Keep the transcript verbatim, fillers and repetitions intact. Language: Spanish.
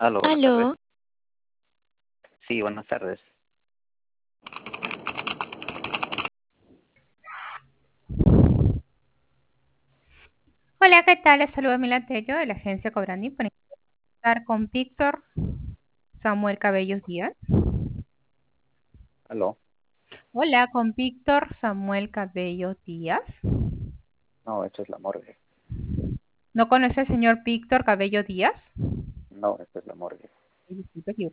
Aló, buenas tardes. Aló, Sí, buenas tardes. Hola, ¿qué tal? Les saluda Mila Tello de la agencia Cobrani para estar con Víctor Samuel Cabellos Díaz. Aló. Hola, con Víctor Samuel Cabellos Díaz. No, esto es la morgue. ¿No conoce al señor Víctor Cabello Díaz? No, esto es la morgue. Disculpe,